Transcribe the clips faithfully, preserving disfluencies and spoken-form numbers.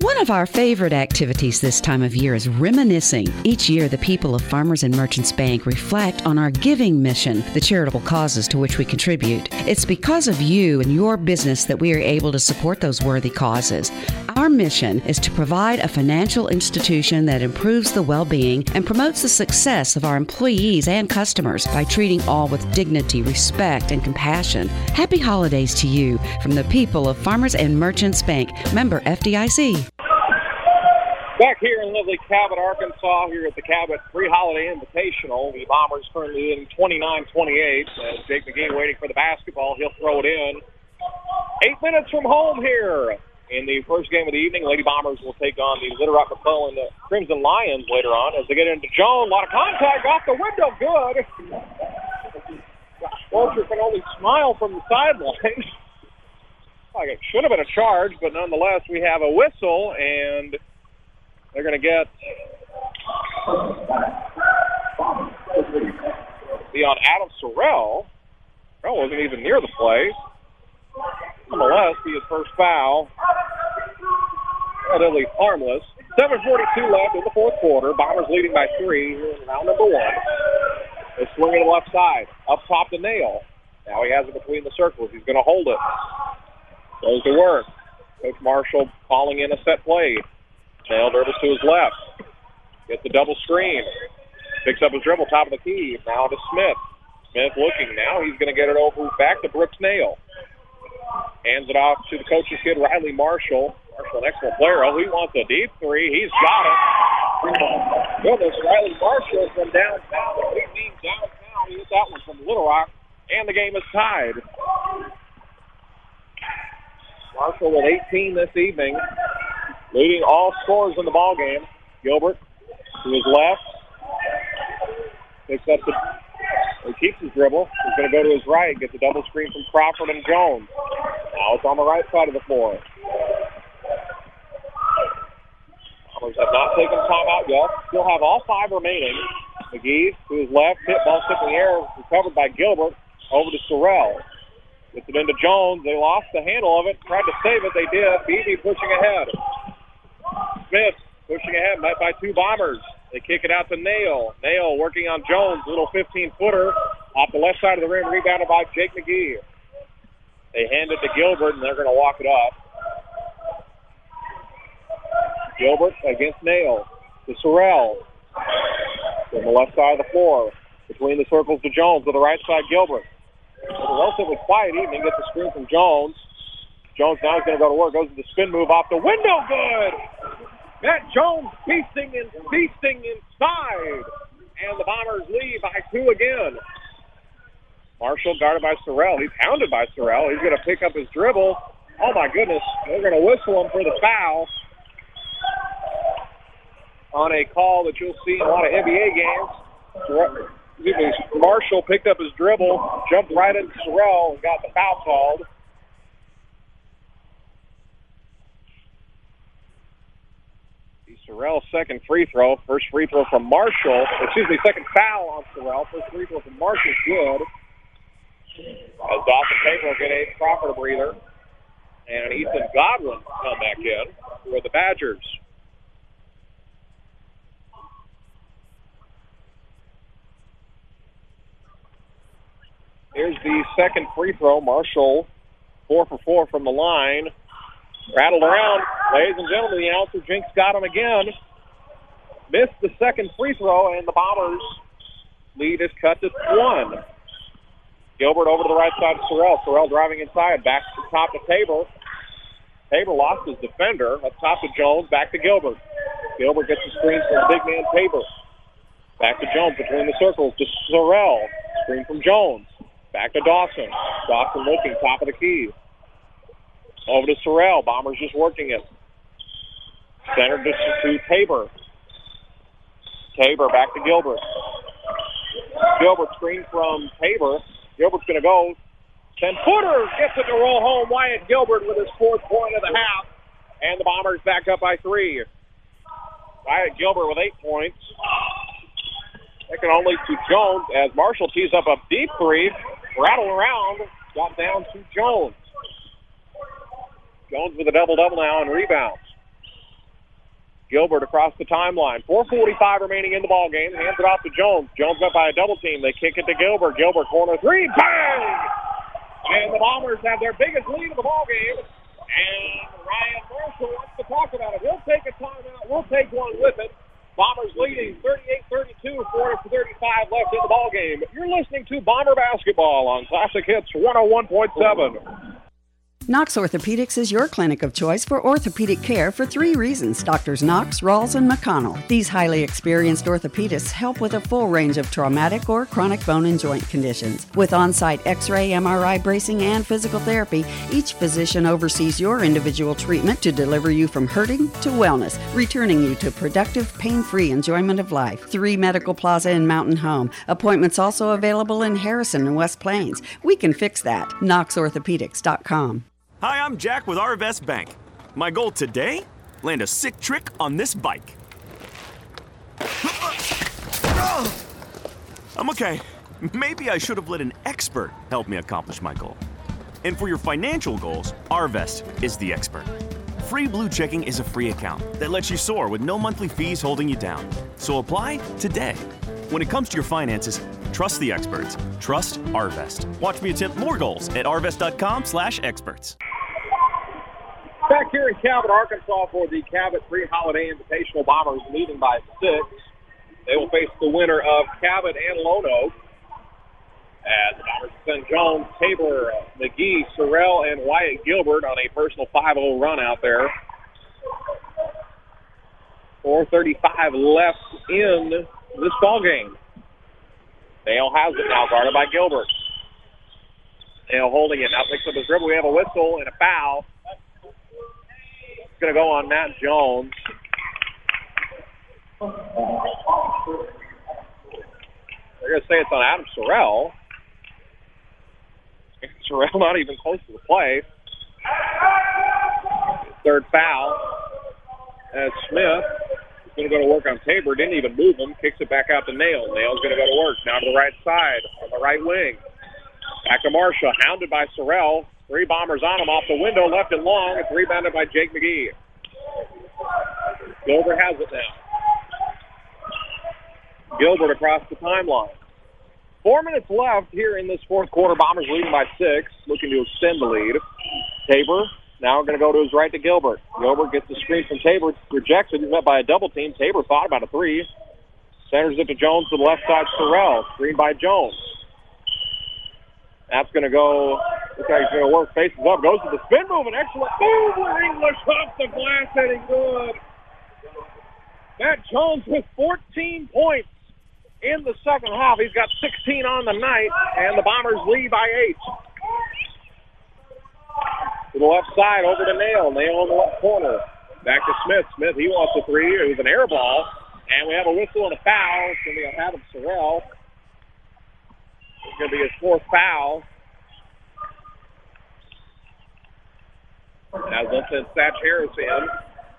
One of our favorite activities this time of year is reminiscing. Each year, the people of Farmers and Merchants Bank reflect on our giving mission, the charitable causes to which we contribute. It's because of you and your business that we are able to support those worthy causes. Our mission is to provide a financial institution that improves the well-being and promotes the success of our employees and customers by treating all with dignity, respect, and compassion. Happy holidays to you from the people of Farmers and Merchants Bank, member F D I C. Back here in lovely Cabot, Arkansas, here at the Cabot Pre-Holiday Invitational, the Bombers currently in twenty-nine twenty-eight. Uh, Jake McGee waiting for the basketball. He'll throw it in. Eight minutes from home here in the first game of the evening. Lady Bombers will take on the Little Rock McClellan the Crimson Lions later on as they get into Jones. A lot of contact off the window. Good. Walter can only smile from the sidelines. Like it should have been a charge, but nonetheless, we have a whistle, and they're going to get be on Adam Sorrell. Sorrell wasn't even near the play. Nonetheless, be his first foul. Relatively harmless. seven forty-two left in the fourth quarter. Bombers leading by three here in round number one. They swing to the left side. Up top to Nail. Now he has it between the circles. He's going to hold it. Goes to work. Coach Marshall calling in a set play. Nail dribbles to his left. Gets the double screen. Picks up his dribble, top of the key. Now to Smith. Smith looking now. He's going to get it over back to Brooks Nail. Hands it off to the coach's kid, Riley Marshall. Marshall, an excellent player. Oh, he wants a deep three. He's got it. Goodness, Riley Marshall from downtown. He means downtown. He hit that one from Little Rock. And the game is tied. Marshall with eighteen this evening, leading all scorers in the ball game. Gilbert to his left, picks up the, he keeps his dribble. He's going to go to his right, gets a double screen from Crawford and Jones. Now it's on the right side of the floor. Bombers have not taken timeout yet. Still have all five remaining. McGee to his left, hit ball stick in the air, recovered by Gilbert. Over to Sorrell. Gets it into Jones. They lost the handle of it. Tried to save it. They did. Beebe pushing ahead. Smith pushing ahead, met by two Bombers. They kick it out to Nail. Nail working on Jones. Little fifteen-footer off the left side of the rim. Rebounded by Jake McGee. They hand it to Gilbert, and they're going to walk it up. Gilbert against Nail. To Sorrell. From the left side of the floor. Between the circles to Jones. To the right side, Gilbert. It's a relatively quiet evening. Gets the screen from Jones. Jones now is going to go to work. Goes to the spin move off the window. Good. Matt Jones feasting and feasting inside. And the Bombers lead by two again. Marshall guarded by Sorrell. He's hounded by Sorrell. He's going to pick up his dribble. Oh, my goodness. They're going to whistle him for the foul on a call that you'll see in a lot of N B A games. Marshall picked up his dribble, jumped right into Sorrell, and got the foul called. The Sorrell's second free throw. First free throw from Marshall. Excuse me, second foul on Sorrell. First free throw from Marshall, good. As Dawson Tabor get a Crawford a breather. And Ethan Godwin come back in for the Badgers. Here's the second free throw. Marshall, four for four from the line. Rattled around. Ladies and gentlemen, the announcer, Jinx, got him again. Missed the second free throw, and the Bombers' lead is cut to one. Gilbert over to the right side of Sorrell. Sorrell driving inside. Back to the top of Tabor. Tabor lost his defender. Up top to Jones. Back to Gilbert. Gilbert gets the screen from big man Tabor. Back to Jones between the circles to Sorrell. Screen from Jones. Back to Dawson. Dawson looking, top of the key. Over to Sorrell. Bombers just working it. Centered to, to Tabor. Tabor back to Gilbert. Gilbert screen from Tabor. Gilbert's going to go. ten-footer gets it to roll home. Wyatt Gilbert with his fourth point of the half. And the Bombers back up by three. Wyatt Gilbert with eight points. Second only to Jones as Marshall tees up a deep three. Rattle around. Got down to Jones. Jones with a double-double now and rebounds. Gilbert across the timeline. four forty-five remaining in the ball game. Hands it off to Jones. Jones up by a double team. They kick it to Gilbert. Gilbert corner three. Bang! And the Bombers have their biggest lead of the ball game. And Ryan Marshall wants to talk about it. We'll take a timeout. We'll take one with it. Bombers leading thirty-eight thirty-two, four thirty-five left in the ball game. You're listening to Bomber Basketball on Classic Hits one oh one point seven. Knox Orthopedics is your clinic of choice for orthopedic care for three reasons. Doctors Knox, Rawls, and McConnell. These highly experienced orthopedists help with a full range of traumatic or chronic bone and joint conditions. With on-site X-ray, M R I bracing, and physical therapy, each physician oversees your individual treatment to deliver you from hurting to wellness, returning you to productive, pain-free enjoyment of life. Three Medical Plaza in Mountain Home. Appointments also available in Harrison and West Plains. We can fix that. knox orthopedics dot com. Hi, I'm Jack with Arvest Bank. My goal today? Land a sick trick on this bike. I'm okay. Maybe I should have let an expert help me accomplish my goal. And for your financial goals, Arvest is the expert. Free Blue Checking is a free account that lets you soar with no monthly fees holding you down. So apply today. When it comes to your finances, trust the experts. Trust Arvest. Watch me attempt more goals at arvest.com slash experts. Back here in Cabot, Arkansas for the Cabot Pre-Holiday Invitational. Bombers leading by six. They will face the winner of Cabot and Lone Oak. As the Bombers send Jones, Tabor, McGee, Sorrell, and Wyatt Gilbert on a personal five oh run out there. four thirty-five left in this ball game. Dale has it now, guarded by Gilbert. Dale holding it, now picks up his dribble. We have a whistle and a foul. It's going to go on Matt Jones. They're going to say it's on Adam Sorrell. Sorrell not even close to the play. Third foul. As Smith is going to go to work on Tabor. Didn't even move him. Kicks it back out to Nail. Nail's going to go to work. Now to the right side on the right wing. Back to Marshall. Hounded by Sorrell. Three Bombers on him off the window. Left and long. It's rebounded by Jake McGee. Gilbert has it now. Gilbert across the timeline. Four minutes left here in this fourth quarter. Bombers leading by six. Looking to extend the lead. Tabor now going to go to his right to Gilbert. Gilbert gets the screen from Tabor. Rejects it. He's met by a double team. Tabor thought about a three. Centers it to Jones to the left side. Sorrell. Screen by Jones. That's going to go. Looks like he's going to work. Faces up. Goes to the spin move. An excellent move. English off the glass. Hitting good. Matt Jones with fourteen points in the second half. He's got sixteen on the night. And the Bombers lead by eight. To the left side. Over to Nail. Nail on the left corner. Back to Smith. Smith, he wants a three. It was an air ball. And we have a whistle and a foul. It's going to be on Adam Sorrell. It's going to be his fourth foul. As let's send Satch Harris in.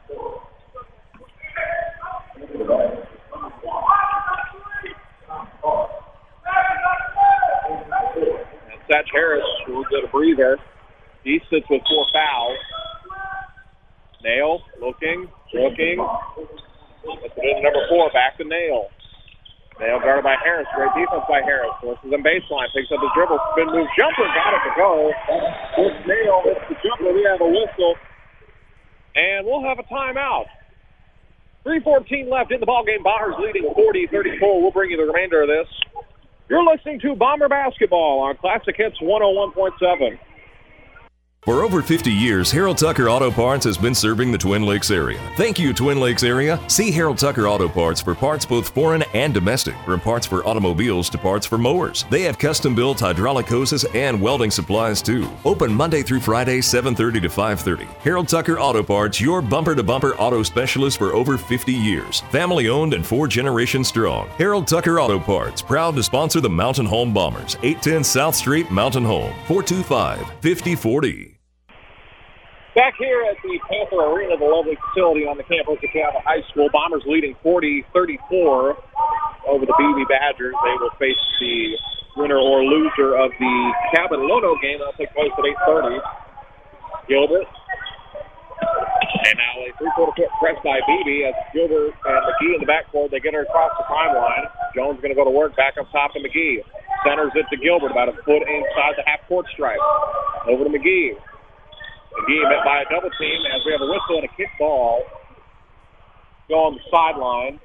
And Satch Harris will get a breather. He sits with four fouls. Nail looking, looking. That's it, number four, back to Nail. Nail guarded by Harris. Great defense by Harris. Forces him baseline. Picks up his dribble. Spin move. Jumper. Got it to go. It's Nail. It's the jumper. We have a whistle. And we'll have a timeout. three fourteen left in the ballgame. Bombers leading forty thirty-four. We'll bring you the remainder of this. You're listening to Bomber Basketball on Classic Hits one oh one point seven. For over fifty years, Harold Tucker Auto Parts has been serving the Twin Lakes area. Thank you, Twin Lakes area. See Harold Tucker Auto Parts for parts both foreign and domestic, from parts for automobiles to parts for mowers. They have custom-built hydraulic hoses and welding supplies, too. Open Monday through Friday, seven thirty to five thirty. Harold Tucker Auto Parts, your bumper-to-bumper auto specialist for over fifty years. Family-owned and four generations strong. Harold Tucker Auto Parts, proud to sponsor the Mountain Home Bombers. eight ten South Street, Mountain Home. four two five, five oh four oh. Back here at the Panther Arena, the lovely facility on the campus of Cabot High School, Bombers leading forty thirty-four over the B B Badgers. They will face the winner or loser of the Cabot Lono game. That'll take place at eight thirty. Gilbert And now a three-quarter foot press by Beebe as Gilbert and McGee in the backcourt. They get her across the timeline. Jones going to go to work back up top to McGee. Centers it to Gilbert about a foot inside the half-court stripe. Over to McGee. McGee met by a double team as we have a whistle and a kick ball. Go on the sideline.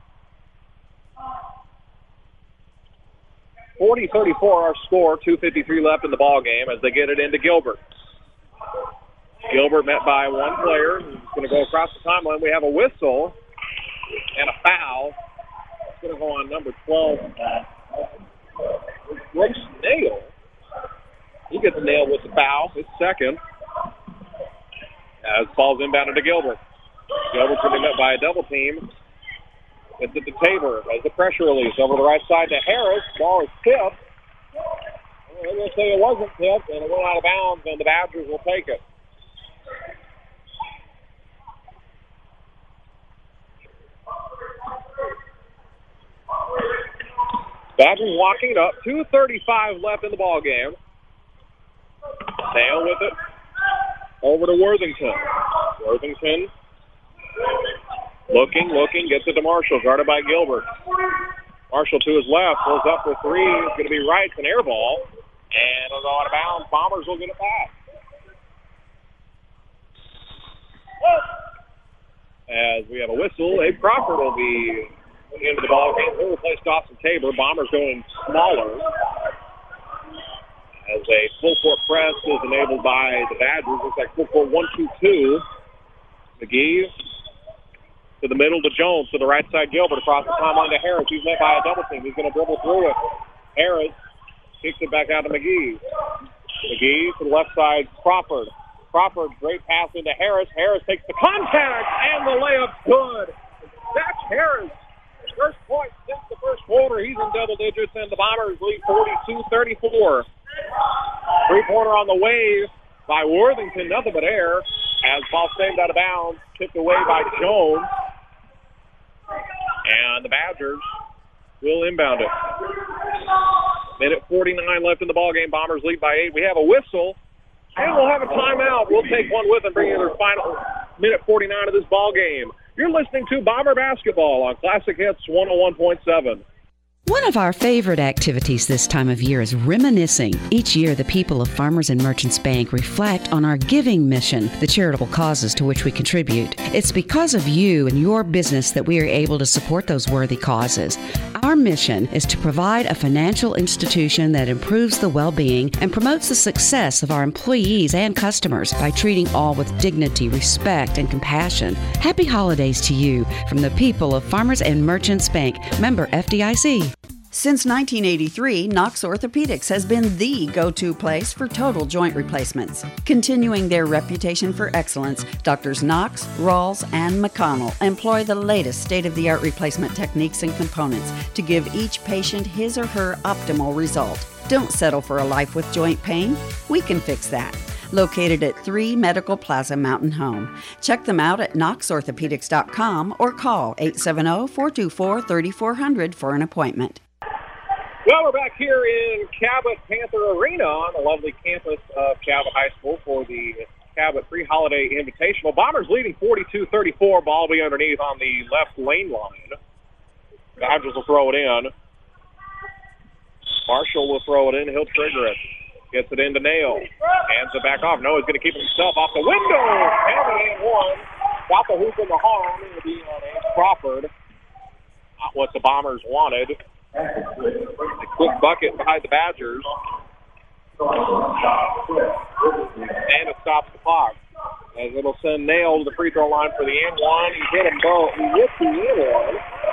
forty thirty-four our score. two fifty-three left in the ball game as they get it into Gilbert. Gilbert met by one player. He's going to go across the timeline. We have a whistle and a foul. It's going to go on number twelve. Brooks Nail. He gets nailed with the foul. His second. As ball's inbounded to Gilbert. Gilbert's going to be met by a double team. It's at the Tabor as the pressure release over the right side to Harris. Ball is tipped. Well, they're going to say it wasn't tipped, and it went out of bounds, and the Badgers will take it. Badgers walking it up. two thirty-five left in the ball game. Nail with it. Over to Worthington. Worthington looking, looking, gets it to Marshall, guarded by Gilbert. Marshall to his left, pulls up for three. It's going to be right, it's an air ball. And it'll go out of bounds. Bombers will get it back. As we have a whistle, Abe Crawford will be into the ball game. He'll replace Dawson Tabor. Bombers going smaller. As a full court press is enabled by the Badgers. Looks like full court one two two. McGee to the middle to Jones. To the right side, Gilbert across the timeline to Harris. He's met by a double team. He's going to dribble through it. Harris kicks it back out to McGee. McGee to the left side, Crawford. Crawford, great pass into Harris. Harris takes the contact, and the layup's good. Zach Harris, first point since the first quarter. He's in double digits, and the Bombers lead forty-two thirty-four. Three-pointer on the wave by Worthington, nothing but air. As ball saved out of bounds, tipped away by Jones. And the Badgers will inbound it. Minute forty-nine left in the ballgame. Bombers lead by eight. We have a whistle, and we'll have a timeout. We'll take one with and bring you the final minute forty-nine of this ballgame. You're listening to Bomber Basketball on Classic Hits one oh one point seven. One of our favorite activities this time of year is reminiscing. Each year, the people of Farmers and Merchants Bank reflect on our giving mission, the charitable causes to which we contribute. It's because of you and your business that we are able to support those worthy causes. Our mission is to provide a financial institution that improves the well-being and promotes the success of our employees and customers by treating all with dignity, respect, and compassion. Happy holidays to you from the people of Farmers and Merchants Bank, member F D I C. Since nineteen eighty-three, Knox Orthopedics has been the go-to place for total joint replacements. Continuing their reputation for excellence, Doctors Knox, Rawls, and McConnell employ the latest state-of-the-art replacement techniques and components to give each patient his or her optimal result. Don't settle for a life with joint pain. We can fix that. Located at three Medical Plaza Mountain Home. Check them out at knox orthopedics dot com or call eight seven zero, four two four, three four zero zero for an appointment. Well, we're back here in Cabot Panther Arena on the lovely campus of Cabot High School for the Cabot Pre-Holiday Invitational. Bombers leading forty-two thirty-four. Ball will be underneath on the left lane line. Dodgers will throw it in. Marshall will throw it in. He'll trigger it. Gets it into Nail. Hands it back off. No, he's going to keep it himself off the window. Penalty and one. Got the hoop in the harm. It'll be on Abe Crawford. Not what the Bombers wanted. A quick bucket behind the Badgers. And it stops the clock. As it'll send Nail to the free throw line for the end one. He hit him both. He hit the end one.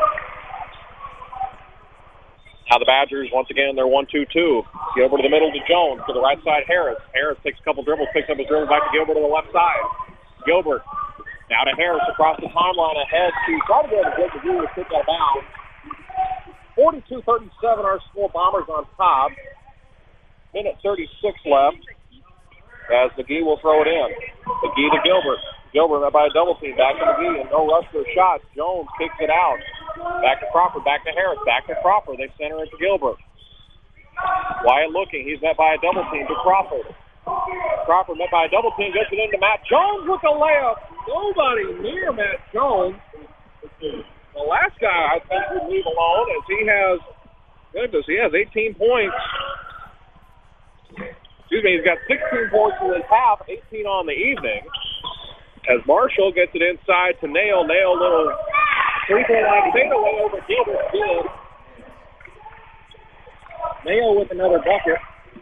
Now the Badgers, once again, they're one two two. Gilbert to the middle to Jones. To the right side, Harris. Harris takes a couple dribbles, picks up his dribble back to Gilbert to the left side. Gilbert now to Harris across the timeline ahead to try to get a good review to kick that bounds. forty-two thirty-seven, our score. Bombers on top. Minute thirty-six left as McGee will throw it in. McGee to Gilbert. Gilbert by a double team. Back to McGee and no rush for a shot. Jones kicks it out. Back to Crawford. Back to Harris. Back to Crawford. They center it to Gilbert. Wyatt looking. He's met by a double team to Crawford. Crawford met by a double team, gets it into Matt Jones with a layup. Nobody near Matt Jones. The last guy I think would leave alone as he has, goodness, he has eighteen points. Excuse me, he's got sixteen points in his half, eighteen on the evening. As Marshall gets it inside to Nail. Nail, little three-point line fadeaway over Gilbert. Good. Nail with another bucket.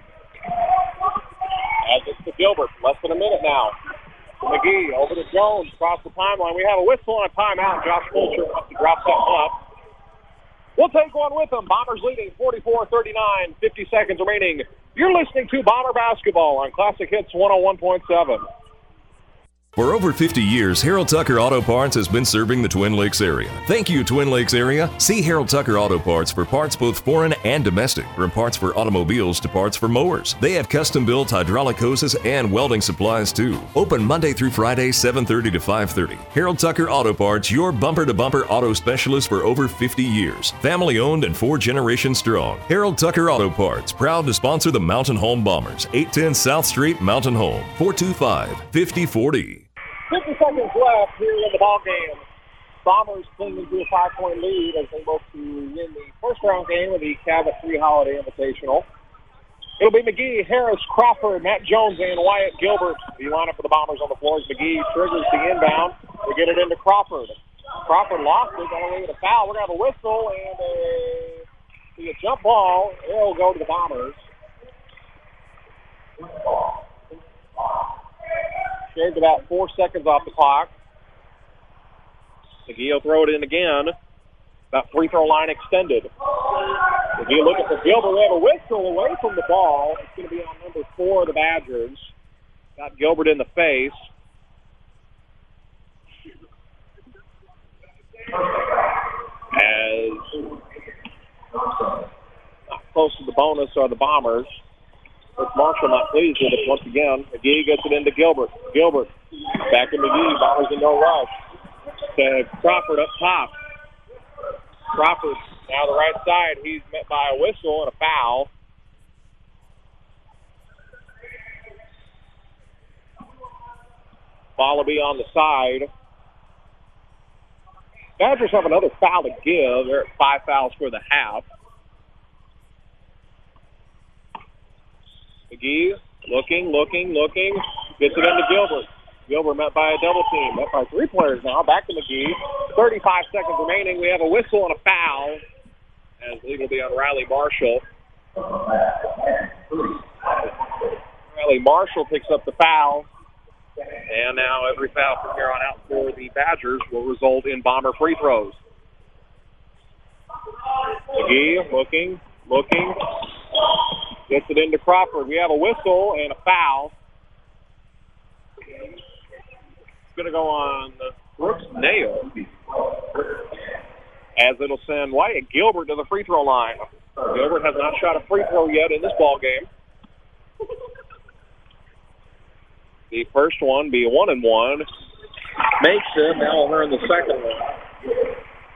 As it's to Gilbert. Less than a minute now. To McGee, over to Jones, across the timeline. We have a whistle and a timeout. Josh Fulcher wants to drop something up. We'll take one with them. Bombers leading forty-four thirty-nine, fifty seconds remaining. You're listening to Bomber Basketball on Classic Hits one oh one point seven. For over fifty years, Harold Tucker Auto Parts has been serving the Twin Lakes area. Thank you, Twin Lakes area. See Harold Tucker Auto Parts for parts both foreign and domestic, from parts for automobiles to parts for mowers. They have custom-built hydraulic hoses and welding supplies, too. Open Monday through Friday, seven thirty to five thirty. Harold Tucker Auto Parts, your bumper-to-bumper auto specialist for over fifty years. Family-owned and four generations strong. Harold Tucker Auto Parts, proud to sponsor the Mountain Home Bombers. eight ten South Street, Mountain Home, four two five, five oh four oh. fifty seconds left here in the ball game. Bombers clinging to a five-point lead as they look to win the first-round game of the Cabot Three Holiday Invitational. It'll be McGee, Harris, Crawford, Matt Jones, and Wyatt Gilbert. The lineup for the Bombers on the floor is McGee triggers the inbound. They get it into Crawford. Crawford lost it, got away with a foul. We're going to have a whistle and a, see a jump ball. It'll go to the Bombers. Shaved about four seconds off the clock. McGee will throw it in again. That free throw line extended. McGee looking for Gilbert. We have a whistle away from the ball. It's going to be on number four of the Badgers. Got Gilbert in the face. As not close to the bonus are the Bombers. With Marshall not pleased with it once again. McGee gets it into Gilbert. Gilbert back to McGee. Bombers in no rush. To Crawford up top. Crawford now the right side. He's met by a whistle and a foul. Wallaby on the side. Badgers have another foul to give. They're at five fouls for the half. McGee looking, looking, looking. Gets it into Gilbert. Gilbert met by a double team. Met by three players now. Back to McGee. thirty-five seconds remaining. We have a whistle and a foul. As legal will be on Riley Marshall. Riley Marshall picks up the foul. And now every foul from here on out for the Badgers will result in Bomber free throws. McGee looking, looking. Gets it into Crawford. We have a whistle and a foul. It's going to go on Brooks Nail. As it'll send Wyatt Gilbert to the free throw line. Gilbert has not shot a free throw yet in this ball game. The first one be one and one. Makes it. Now we'll earn the second one.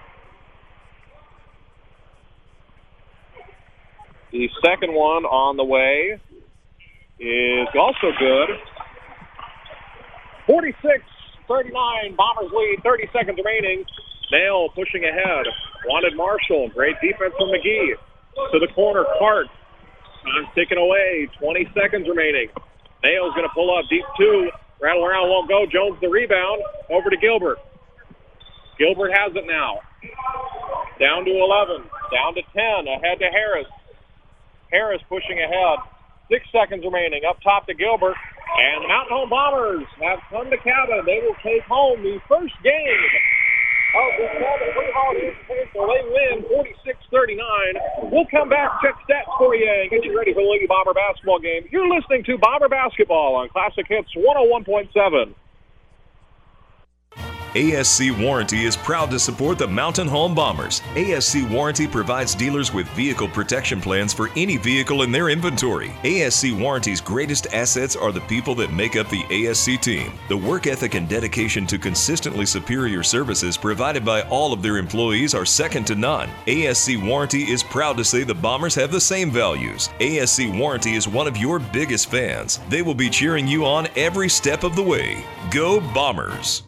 The second one on the way is also good. forty-six thirty-nine, Bombers lead, thirty seconds remaining. Nail pushing ahead. Wanted Marshall. Great defense from McGee. To the corner, Cart. Time's ticking away. twenty seconds remaining. Nail's going to pull up deep two. Rattle around, won't go. Jones the rebound. Over to Gilbert. Gilbert has it now. Down to eleven. Down to ten. Ahead to Harris. Harris pushing ahead. Six seconds remaining. Up top to Gilbert. And the Mountain Home Bombers have come to Cabot. They will take home the first game of the Cabot Three Holiday Invitational. They win forty-six thirty-nine. We'll come back, check stats for you, and get you ready for the Lady Bomber basketball game. You're listening to Bomber Basketball on Classic Hits one oh one point seven. A S C Warranty is proud to support the Mountain Home Bombers. A S C Warranty provides dealers with vehicle protection plans for any vehicle in their inventory. A S C Warranty's greatest assets are the people that make up the A S C team. The work ethic and dedication to consistently superior services provided by all of their employees are second to none. A S C Warranty is proud to say the Bombers have the same values. A S C Warranty is one of your biggest fans. They will be cheering you on every step of the way. Go Bombers!